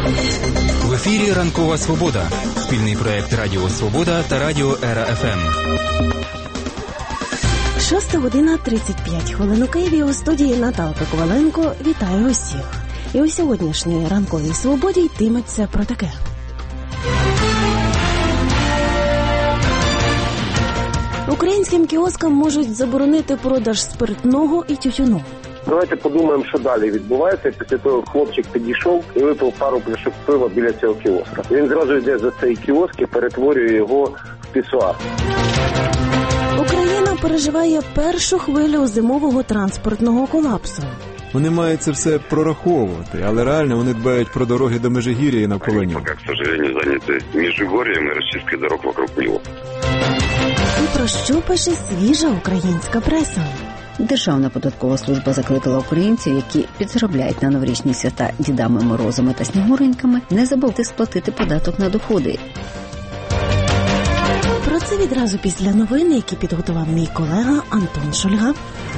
В ефірі «Ранкова Свобода» – спільний проєкт Радіо Свобода та Радіо Ера ФМ. 6 година 35 хвилин у Києві. У студії Наталка Коваленко. Вітаю усіх. І у сьогоднішній «Ранковій Свободі» йтиметься про таке. Українським кіоскам можуть заборонити продаж спиртного і тютюну. Давайте подумаємо, що далі відбувається. Після того хлопчик підійшов і випив пару пляшок пива біля цього кіоска. Він зразу йде за цей кіоск і перетворює його в пісуар. Україна переживає першу хвилю зимового транспортного колапсу. Вони мають це все прораховувати, але реально вони дбають про дороги до Межигір'я і навколо нього. Поки, к сожалению, зайняті Межигор'ям і розчисткою дорог вокруг нього. І про що пише свіжа українська преса? Державна податкова служба закликала українців, які підзаробляють на новорічні свята Дідами Морозами та Снігуреньками, не забути сплатити податок на доходи. Про це відразу після новин, які підготував мій колега Антон Шульга.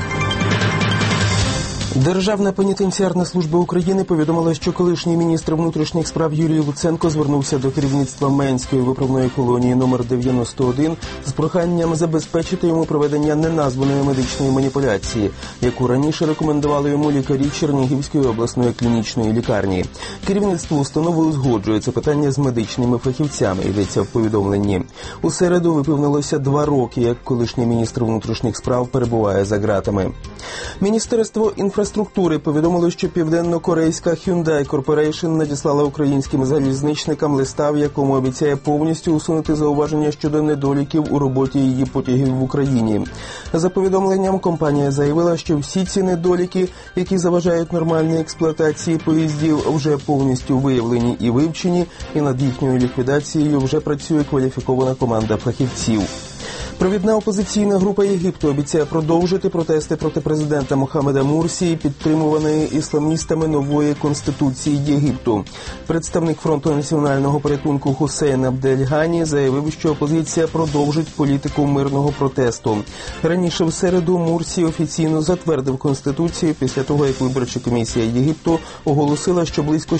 Державна пенітенціарна служба України повідомила, що колишній міністр внутрішніх справ Юрій Луценко звернувся до керівництва Менської виправної колонії номер 91 з проханням забезпечити йому проведення неназваної медичної маніпуляції, яку раніше рекомендували йому лікарі Чернігівської обласної клінічної лікарні. Керівництво установи узгоджує це питання з медичними фахівцями, йдеться в повідомленні. У середу виповнилося 2 роки, як колишній міністр внутрішніх справ перебуває за ґратами. Міністерство інфраструктури повідомило, що південно-корейська Hyundai Corporation надіслала українським залізничникам листа, в якому обіцяє повністю усунути зауваження щодо недоліків у роботі її потягів в Україні. За повідомленням, компанія заявила, що всі ці недоліки, які заважають нормальній експлуатації поїздів, вже повністю виявлені і вивчені, і над їхньою ліквідацією вже працює кваліфікована команда фахівців. Провідна опозиційна група Єгипту обіцяє продовжити протести проти президента Мохаммеда Мурсі, підтримуваної ісламістами нової Конституції Єгипту. Представник Фронту національного порятунку Хусейн Абдель-Гані заявив, що опозиція продовжить політику мирного протесту. Раніше в середу Мурсі офіційно затвердив Конституцію після того, як виборча комісія Єгипту оголосила, що близько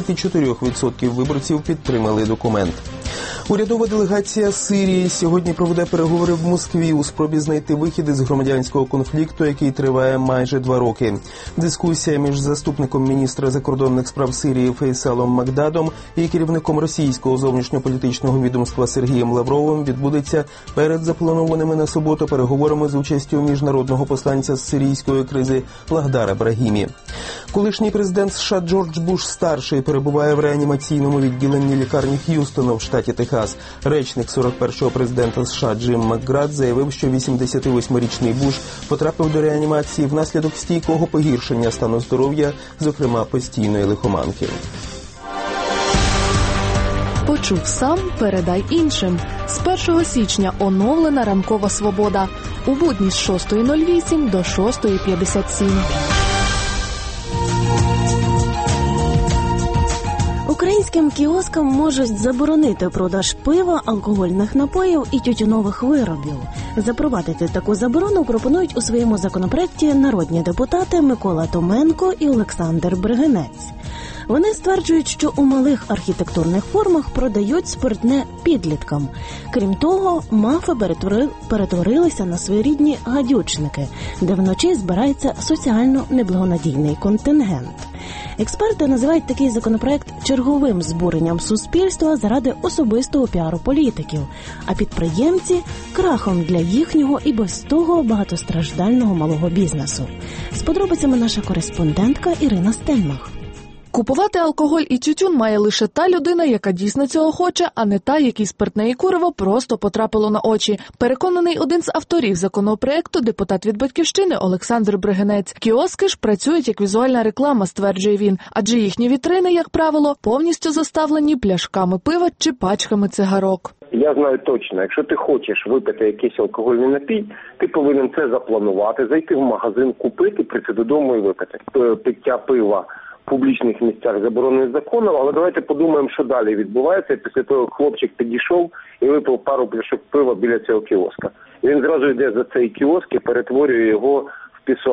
64% виборців підтримали документ. Урядова делегація Сирії сьогодні проведе переговори в Москві у спробі знайти вихід із громадянського конфлікту, який триває майже 2 роки. Дискусія між заступником міністра закордонних справ Сирії Фейсалом Макдадом і керівником російського зовнішньополітичного відомства Сергієм Лавровим відбудеться перед запланованими на суботу переговорами з участю міжнародного посланця з сирійської кризи Лагдара Брагімі. Колишній президент США Джордж Буш-старший перебуває в реанімаційному відділенні лікарні Х'юстона в штаті Техас. Речник 41-го президента США Джим Макград заявив, що 88-річний Буш потрапив до реанімації внаслідок стійкого погіршення стану здоров'я, зокрема постійної лихоманки. Почув сам, передай іншим. З 1 січня оновлена «Ранкова Свобода». У будні з 6:08 до 6:57. Українським кіоскам можуть заборонити продаж пива, алкогольних напоїв і тютюнових виробів. Запровадити таку заборону пропонують у своєму законопроекті народні депутати Микола Томенко і Олександр Бригинець. Вони стверджують, що у малих архітектурних формах продають спиртне підліткам. Крім того, мафи перетворилися на своєрідні гадючники, де вночі збирається соціально неблагонадійний контингент. Експерти називають такий законопроект черговим збуренням суспільства заради особистого піару політиків, а підприємці – крахом для їхнього і без того багатостраждального малого бізнесу. З подробицями наша кореспондентка Ірина Стельмах. Купувати алкоголь і тютюн має лише та людина, яка дійсно цього хоче, а не та, якій спиртне і куриво просто потрапило на очі. Переконаний один з авторів законопроекту, депутат від «Батьківщини» Олександр Бригинець. Кіоски ж працюють як візуальна реклама, стверджує він, адже їхні вітрини, як правило, повністю заставлені пляшками пива чи пачками цигарок. Я знаю точно, якщо ти хочеш випити якийсь алкогольний напій, ти повинен це запланувати, зайти в магазин, купити, прийти додому і випити. Пиття пива в публічних місцях заборонений законом, але давайте подумаємо, що далі відбувається. Після того хлопчик підійшов і випив пару пляшок пива біля цього кіоска. Він зразу йде за цей кіоск і перетворює його в пісуар.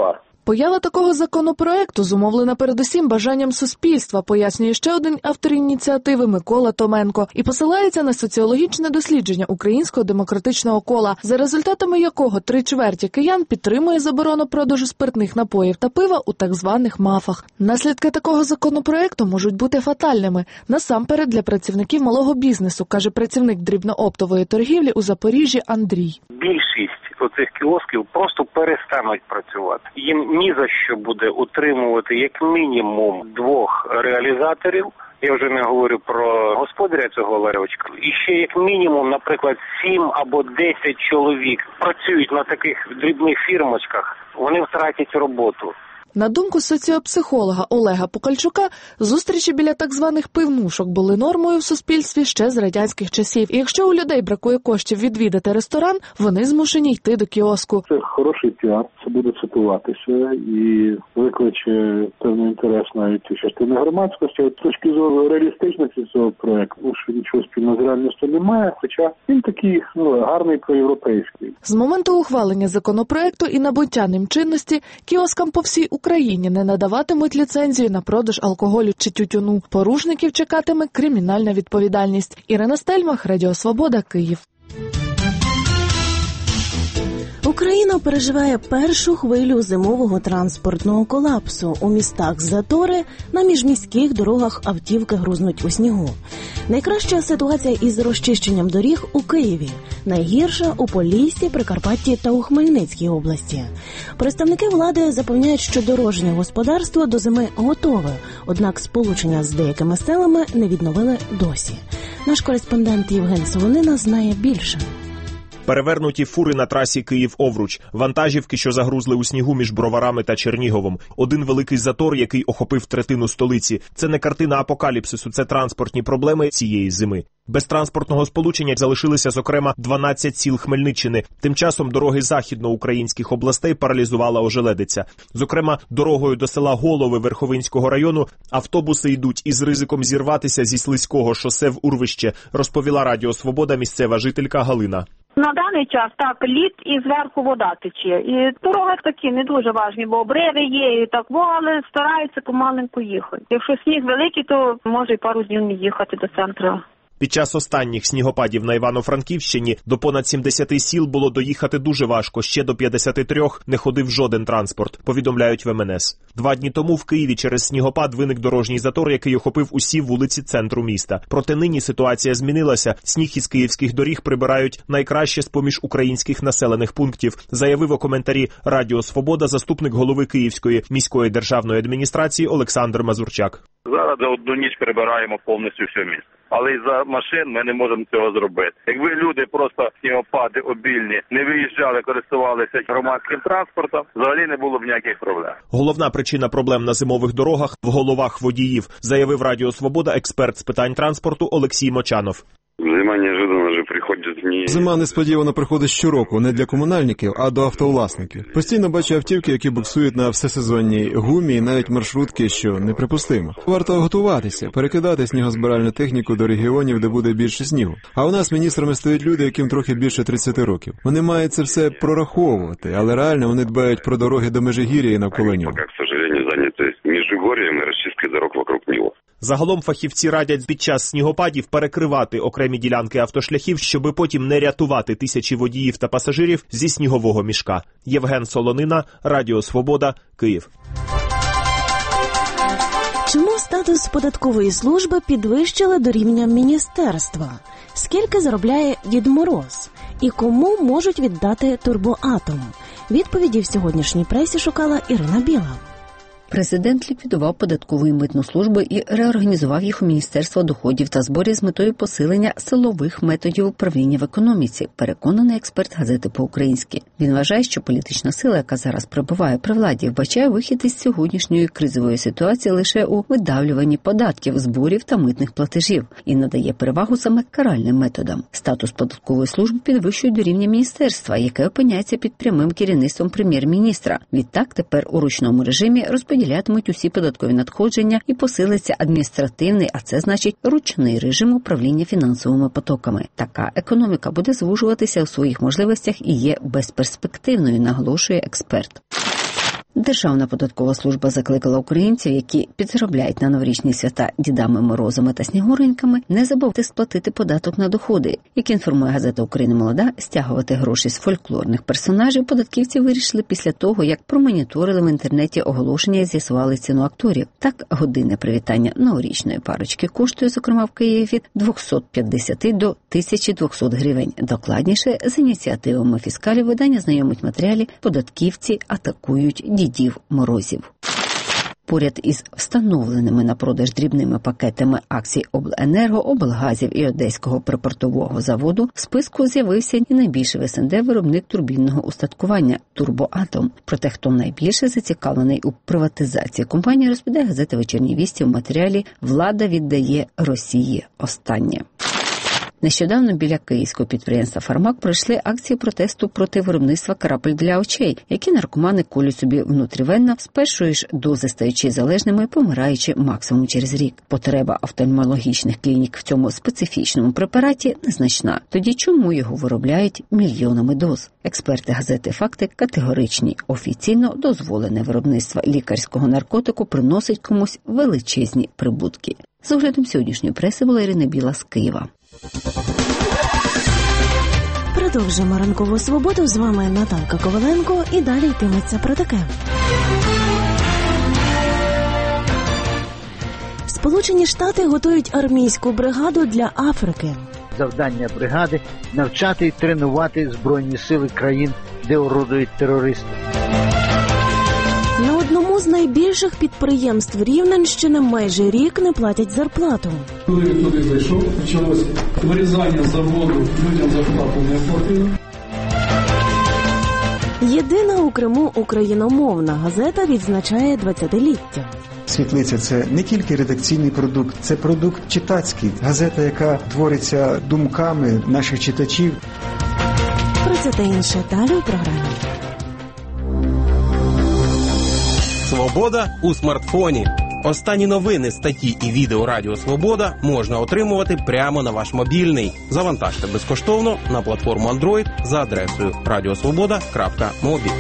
Поява такого законопроекту зумовлена передусім бажанням суспільства, пояснює ще один автор ініціативи Микола Томенко, і посилається на соціологічне дослідження Українського демократичного кола, за результатами якого 3/4 киян підтримує заборону продажу спиртних напоїв та пива у так званих мафах. Наслідки такого законопроекту можуть бути фатальними, насамперед для працівників малого бізнесу, каже працівник дрібнооптової торгівлі у Запоріжжі Андрій. Більшість оцих кіосків просто перестануть працювати. Їм ні за що буде утримувати як мінімум 2 реалізаторів. Я вже не говорю про господаря цього ларьочка. І ще як мінімум, наприклад, 7 або 10 чоловік працюють на таких дрібних фірмочках, вони втратять роботу. На думку соціопсихолога Олега Покальчука, зустрічі біля так званих пивнушок були нормою в суспільстві ще з радянських часів. І якщо у людей бракує коштів відвідати ресторан, вони змушені йти до кіоску. Це хороший піар, це буде цитуватися і викличе певний інтерес навіть у частини громадськості. От з точки зору реалістичності цього проєкту, що нічого спільного з реальністю немає, хоча він такий гарний проєвропейський. З моменту ухвалення законопроекту і набуття ним чинності кіоскам по всій Україні не надаватимуть ліцензію на продаж алкоголю чи тютюну. Порушників чекатиме кримінальна відповідальність. Ірина Стельмах, Радіо Свобода, Київ. Україна переживає першу хвилю зимового транспортного колапсу. У містах затори, на міжміських дорогах автівки грузнуть у снігу. Найкраща ситуація із розчищенням доріг у Києві. Найгірша у Поліссі, Прикарпатті та у Хмельницькій області. Представники влади запевняють, що дорожнє господарство до зими готове, однак сполучення з деякими селами не відновили досі. Наш кореспондент Євген Солонина знає більше. Перевернуті фури на трасі Київ-Овруч, вантажівки, що загрузли у снігу між Броварами та Черніговом, один великий затор, який охопив третину столиці. Це не картина апокаліпсису, це транспортні проблеми цієї зими. Без транспортного сполучення залишилися, зокрема, 12 сіл Хмельниччини. Тим часом дороги західноукраїнських областей паралізувала ожеледиця. Зокрема, дорогою до села Голови Верховинського району автобуси йдуть із ризиком зірватися зі слизького шосе в урвище, розповіла Радіо Свобода місцева жителька Галина. На даний час так, лід і зверху вода тече. І дороги такі не дуже важні, бо обриви є, і так, але стараються помаленьку їхати. Якщо сніг великий, то може і пару днів не їхати до центру. Під час останніх снігопадів на Івано-Франківщині до понад 70 сіл було доїхати дуже важко, ще до 53 не ходив жоден транспорт, повідомляють в МНС. 2 дні тому в Києві через снігопад виник дорожній затор, який охопив усі вулиці центру міста. Проте нині ситуація змінилася. Сніг із київських доріг прибирають найкраще з-поміж українських населених пунктів, заявив у коментарі Радіо Свобода заступник голови Київської міської державної адміністрації Олександр Мазурчак. Зараз за одну ніч прибираємо повністю все місто. Але із-за машин ми не можемо цього зробити. Якби люди просто снігопади обільні не виїжджали, користувалися громадським транспортом, взагалі не було б ніяких проблем. Головна причина проблем на зимових дорогах в головах водіїв, заявив Радіо Свобода експерт з питань транспорту Олексій Мочанов. Зима неожиданно же приходить. Зима несподівано приходить щороку, не для комунальників, а до автовласників. Постійно бачу автівки, які буксують на всесезонній гумі і навіть маршрутки, що неприпустимо. Варто готуватися, перекидати снігозбиральну техніку до регіонів, де буде більше снігу. А у нас міністрами стоять люди, яким трохи більше 30 років. Вони мають це все прораховувати, але реально вони дбають про дороги до Межигір'я і навколо нього. Поки, к сожалению, зайняті Межигор'ям і розчисткою дорог вокруг нього. Загалом фахівці радять під час снігопадів перекривати окремі ділянки автошляхів, щоби потім не рятувати тисячі водіїв та пасажирів зі снігового мішка. Євген Солонина, Радіо Свобода, Київ. Чому статус податкової служби підвищили до рівня міністерства? Скільки заробляє Дід Мороз? І кому можуть віддати турбоатом? Відповіді в сьогоднішній пресі шукала Ірина Біла. Президент ліквідував податкову і митну служби і реорганізував їх у Міністерство доходів та зборів з метою посилення силових методів управління в економіці, переконаний експерт газети «По-українськи». Він вважає, що політична сила, яка зараз перебуває при владі, вбачає вихід із сьогоднішньої кризової ситуації лише у видавлюванні податків, зборів та митних платежів і надає перевагу саме каральним методам. Статус податкової служби підвищують до рівня міністерства, яке опиняється під прямим керівництвом прем'єр-міністра. Відтак тепер у ручному режимі розподілятимуть усі податкові надходження і посилиться адміністративний, а це значить ручний режим управління фінансовими потоками. Така економіка буде звужуватися у своїх можливостях і є безперспективною, наголошує експерт. Державна податкова служба закликала українців, які підзаробляють на новорічні свята Дідами Морозами та Снігуреньками, не забувати сплатити податок на доходи. Як інформує газета «Україна Молода», стягувати гроші з фольклорних персонажів податківці вирішили після того, як промоніторили в інтернеті оголошення і з'ясували ціну акторів. Так, годинне привітання новорічної парочки коштує, зокрема в Києві, від 250 до 1200 гривень. Докладніше, з ініціативами фіскалів видання знайомить матеріалі, податківці атакують Дідів Морозів. Поряд із встановленими на продаж дрібними пакетами акцій Обленерго, облгазів і Одеського припортового заводу в списку з'явився і найбільший в СНД виробник турбінного устаткування «Турбоатом». Проте, хто найбільше зацікавлений у приватизації компанії, розповідає газета «Вечірні вісті» в матеріалі «Влада віддає Росії останнє». Нещодавно біля київського підприємства «Фармак» пройшли акції протесту проти виробництва крапель для очей, які наркомани колють собі внутрівенно, з першої ж дози стаючи залежними, помираючи максимум через рік. Потреба офтальмологічних клінік в цьому специфічному препараті незначна. Тоді чому його виробляють мільйонами доз? Експерти газети «Факти» категоричні. Офіційно дозволене виробництво лікарського наркотику приносить комусь величезні прибутки. З оглядом сьогоднішньої преси була Ірина Біла з Києва. Продовжуємо ранкову свободу. З вами Наталка Коваленко. І далі йтиметься про таке. Сполучені Штати готують армійську бригаду для Африки. Завдання бригади – навчати і тренувати Збройні сили країн, де орудують терористи. На одному з найбільших підприємств Рівненщини майже рік не платять зарплату. Коли він туди зайшов, почалось вирізання заводу, людям зарплату не платили. Єдина у Криму україномовна газета відзначає 20-ліття. «Світлиця» – це не тільки редакційний продукт, це продукт читацький. Газета, яка твориться думками наших читачів. Про це та інше далі у програмі. Свобода у смартфоні. Останні новини, статті і відео Радіо Свобода можна отримувати прямо на ваш мобільний. Завантажте безкоштовно на платформу Android за адресою radiosvoboda.mobi.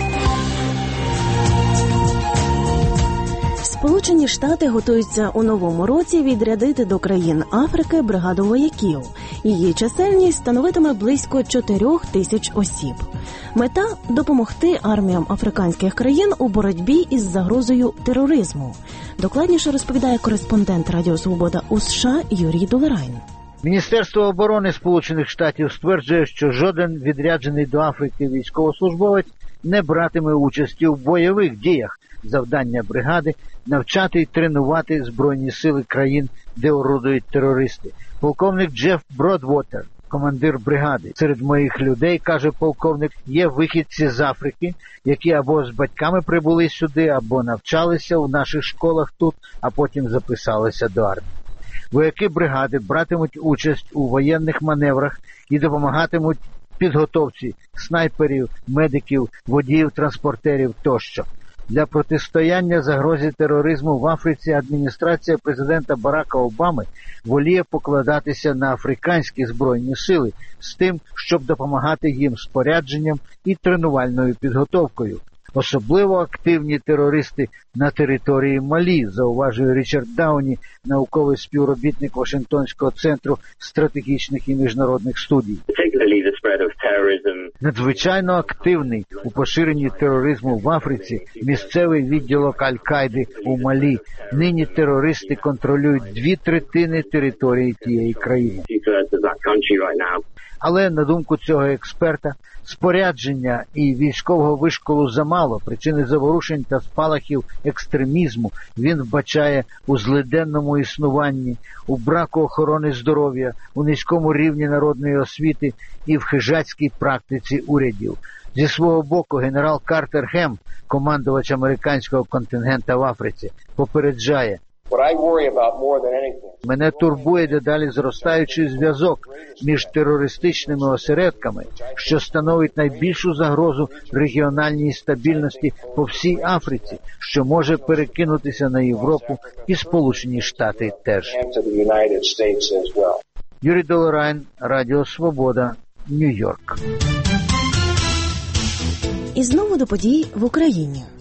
Сполучені Штати готуються у новому році відрядити до країн Африки бригаду вояків. Її чисельність становитиме близько 4000 осіб. Мета – допомогти арміям африканських країн у боротьбі із загрозою тероризму. Докладніше розповідає кореспондент Радіо Свобода у США Юрій Долерайн. Міністерство оборони Сполучених Штатів стверджує, що жоден відряджений до Африки військовослужбовець не братиме участі в бойових діях. Завдання бригади – навчати і тренувати Збройні сили країн, де орудують терористи. Полковник Джеф Бродвотер, командир бригади. Серед моїх людей, каже полковник, є вихідці з Африки, які або з батьками прибули сюди, або навчалися у наших школах тут, а потім записалися до армії. Вояки бригади братимуть участь у воєнних маневрах і допомагатимуть підготовці снайперів, медиків, водіїв, транспортерів тощо. Для протистояння загрозі тероризму в Африці адміністрація президента Барака Обами воліє покладатися на африканські збройні сили з тим, щоб допомагати їм спорядженням і тренувальною підготовкою. Особливо активні терористи на території Малі, зауважує Річард Дауні, науковий співробітник Вашингтонського центру стратегічних і міжнародних студій. Надзвичайно активний у поширенні тероризму в Африці місцевий відділок Аль-Каїди у Малі. Нині терористи контролюють 2/3 території тієї країни. Але, на думку цього експерта, спорядження і військового вишколу замало. Причини заворушень та спалахів екстремізму він вбачає у злиденному існуванні, у браку охорони здоров'я, у низькому рівні народної освіти і в хижацькій практиці урядів. Зі свого боку генерал Картер Хем, командувач американського контингента в Африці, попереджає: мене турбує дедалі зростаючий зв'язок між терористичними осередками, що становить найбільшу загрозу регіональній стабільності по всій Африці, що може перекинутися на Європу і Сполучені Штати теж. Юрій Долерайн, Радіо Свобода, Нью-Йорк. І знову до подій в Україні.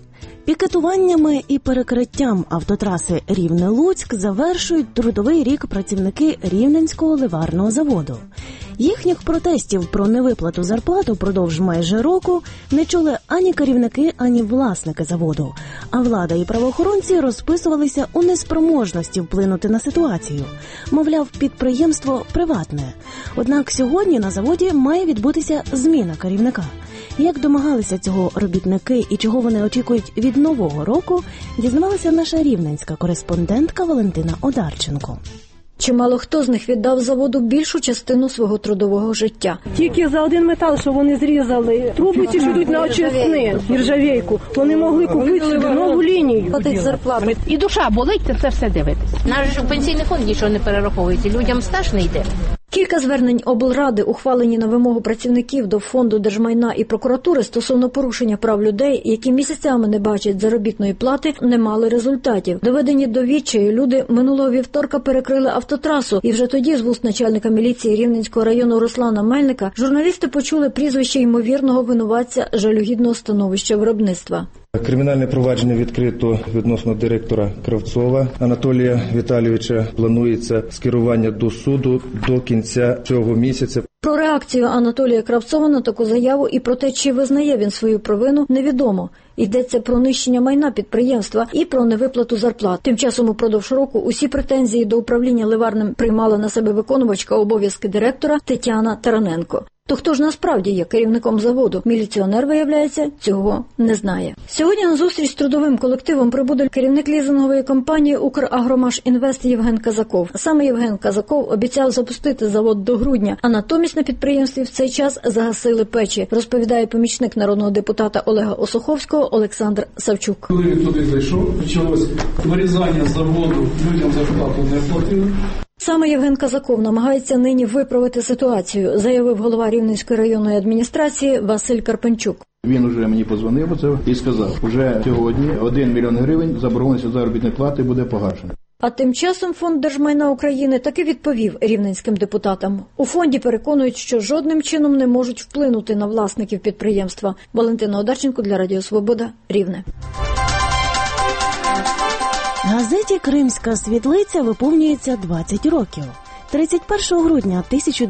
Пікетуваннями і перекриттям автотраси Рівне-Луцьк завершують трудовий рік працівники Рівненського ливарного заводу. Їхніх протестів про невиплату зарплат упродовж майже року не чули ані керівники, ані власники заводу. А влада і правоохоронці розписувалися у неспроможності вплинути на ситуацію. Мовляв, підприємство приватне. Однак сьогодні на заводі має відбутися зміна керівника. Як домагалися цього робітники і чого вони очікують від нового року, дізнавалася наша рівненська кореспондентка Валентина Одарченко. Чимало хто з них віддав заводу більшу частину свого трудового життя. Тільки за один метал, що вони зрізали, труби ці ж йдуть на очисни, нержавійку, вони могли купити собі нову лінію. Платить зарплату. І душа болить, це все дивитися. Наш ж пенсійний фонд нічого не перераховується, людям стаж не йде. Кілька звернень облради, ухвалені на вимогу працівників до Фонду держмайна і прокуратури стосовно порушення прав людей, які місяцями не бачать заробітної плати, не мали результатів. Доведені до відчаю, люди минулого вівторка перекрили автотрасу, і вже тоді з вуст начальника міліції Рівненського району Руслана Мельника журналісти почули прізвище ймовірного винуватця жалюгідного становища виробництва. Кримінальне провадження відкрито відносно директора Кравцова Анатолія Віталійовича. Планується скерування до суду до кінця цього місяця. Про реакцію Анатолія Кравцова на таку заяву і про те, чи визнає він свою провину, невідомо. Йдеться про нищення майна підприємства і про невиплату зарплат. Тим часом упродовж року усі претензії до управління ливарним приймала на себе виконувачка обов'язки директора Тетяна Тараненко. То хто ж насправді є керівником заводу? Міліціонер, виявляється, цього не знає. Сьогодні на зустріч з трудовим колективом прибуде керівник лізингової компанії «Украгромашінвест» Євген Казаков. Саме Євген Казаков обіцяв запустити завод до грудня, а натомість на підприємстві в цей час загасили печі, розповідає помічник народного депутата Олега Осуховського Олександр Савчук. Коли він туди зайшов, почалось вирізання заводу, людям зарплату не платили. Саме Євген Казаков намагається нині виправити ситуацію, заявив голова Рівненської районної адміністрації Василь Карпенчук. Він уже мені подзвонив і сказав, вже сьогодні 1 мільйон гривень заборгованості заробітної плати буде погашено. А тим часом Фонд держмайна України таки відповів рівненським депутатам. У фонді переконують, що жодним чином не можуть вплинути на власників підприємства. Валентина Одарченко для Радіо Свобода, Рівне. Газеті «Кримська світлиця» виповнюється 20 років. 31 грудня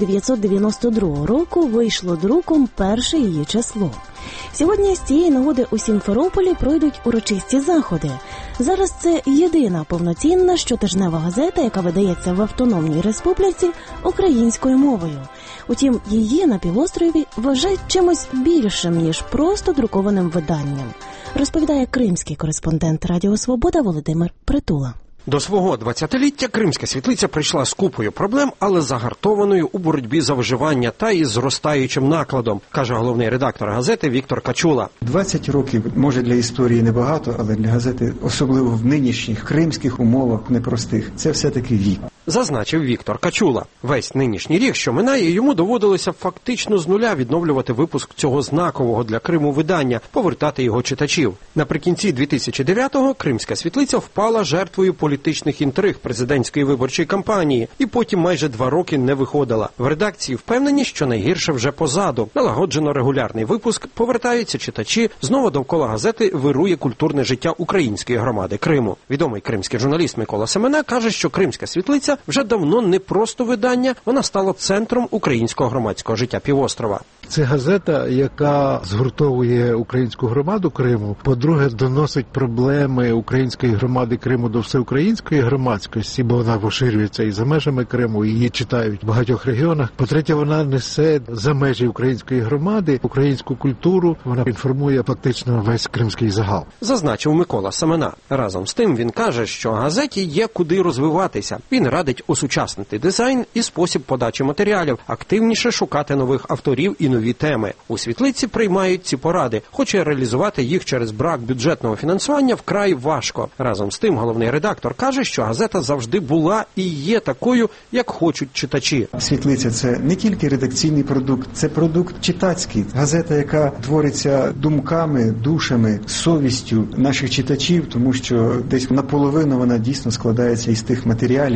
1992 року вийшло друком перше її число. Сьогодні з цієї нагоди у Сімферополі пройдуть урочисті заходи. Зараз це єдина повноцінна щотижнева газета, яка видається в Автономній Республіці українською мовою. Утім, її на півострові вважають чимось більшим, ніж просто друкованим виданням, розповідає кримський кореспондент Радіо Свобода Володимир Притула. До свого 20-ліття «Кримська світлиця» прийшла з купою проблем, але загартованою у боротьбі за виживання та із зростаючим накладом, каже головний редактор газети Віктор Качула. 20 років, може для історії небагато, але для газети, особливо в нинішніх кримських умовах непростих, це все-таки вік. Зазначив Віктор Качула. Весь нинішній рік, що минає, йому доводилося фактично з нуля відновлювати випуск цього знакового для Криму видання, повертати його читачів. Наприкінці 2009-го «Кримська світлиця» впала жертвою політичних інтриг президентської виборчої кампанії і потім майже 2 роки не виходила. В редакції впевнені, що найгірше вже позаду. Налагоджено регулярний випуск, повертаються читачі, знову довкола газети вирує культурне життя української громади Криму. Відомий кримський журналіст Микола Семена каже, що «Кримська світлиця» вже давно не просто видання, вона стала центром українського громадського життя півострова. Це газета, яка згуртовує українську громаду Криму. По-друге, доносить проблеми української громади Криму до всеукраїнської громадськості, бо вона поширюється і за межами Криму, і її читають в багатьох регіонах. По-третє, вона несе за межі української громади українську культуру, вона інформує фактично весь кримський загал. Зазначив Микола Семена. Разом з тим він каже, що газеті є куди розвиватися. Він радить осучаснити дизайн і спосіб подачі матеріалів, активніше шукати нових авторів і нові теми. У світлиці приймають ці поради, хоча реалізувати їх через брак бюджетного фінансування вкрай важко. Разом з тим головний редактор каже, що газета завжди була і є такою, як хочуть читачі. Світлиця – це не тільки редакційний продукт, це продукт читацький. Газета, яка твориться думками, душами, совістю наших читачів, тому що десь наполовину вона дійсно складається із тих матеріалів, із тих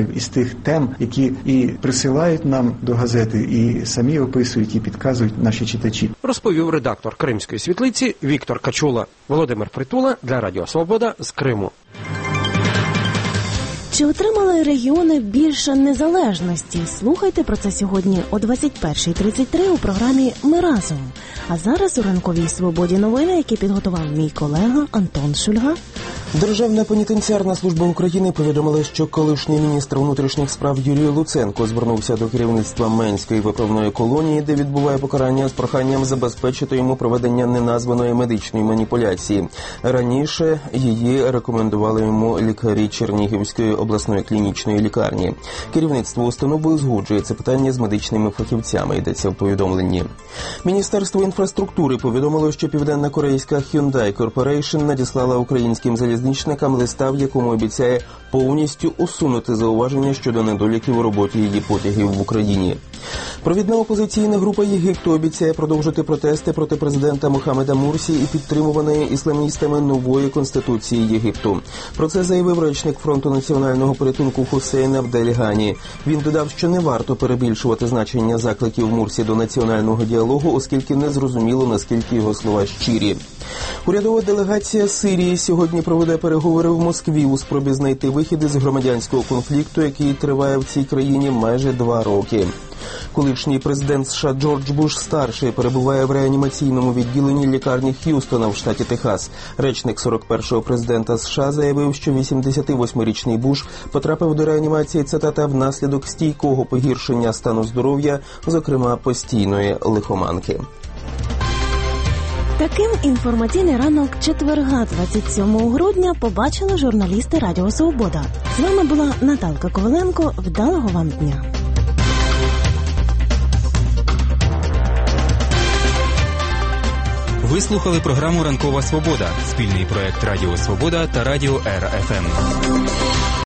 тих тем, які і присилають нам до газети, і самі описують, і підказують наші читачі. Розповів редактор «Кримської світлиці» Віктор Качула. Володимир Притула для Радіо Свобода з Криму. Чи отримали регіони більше незалежності? Слухайте про це сьогодні о 21:33 у програмі «Ми разом». А зараз у ранковій свободі новини, які підготував мій колега Антон Шульга. Державна пенітенціарна служба України повідомила, що колишній міністр внутрішніх справ Юрій Луценко звернувся до керівництва Менської виправної колонії, де відбуває покарання, з проханням забезпечити йому проведення неназваної медичної маніпуляції. Раніше її рекомендували йому лікарі Чернігівської обласної клінічної лікарні. Керівництво установи узгоджує це питання з медичними фахівцями, йдеться в повідомленні. Міністерство інфраструктури повідомило, що південно-корейська Hyundai Corporation надіслала українським залізничникам листа, в якому обіцяє повністю усунути зауваження щодо недоліків у роботі її потягів в Україні. Провідна опозиційна група Єгипту обіцяє продовжити протести проти президента Мохаммеда Мурсі і підтримуваної ісламістами нової конституції Єгипту. Про це заявив речник Фронту національного порятунку Хусейн Абдель-Гані. Він додав, що не варто перебільшувати значення закликів Мурсі до національного діалогу, оскільки незрозуміло, наскільки його слова щирі. Урядова делегація Сирії сьогодні проведе переговори в Москві у спробі знайти вихід із громадянського конфлікту, який триває в цій країні майже 2 роки. Колишній президент США Джордж Буш-старший перебуває в реанімаційному відділенні лікарні Х'юстона в штаті Техас. Речник 41-го президента США заявив, що 88-річний Буш потрапив до реанімації, цитата, внаслідок стійкого погіршення стану здоров'я, зокрема постійної лихоманки. Таким інформаційний ранок четверга, 27 грудня, побачили журналісти Радіо Свобода. З вами була Наталка Коваленко. Вдалого вам дня. Ви слухали програму «Ранкова Свобода» – спільний проект Радіо Свобода та Радіо РФМ.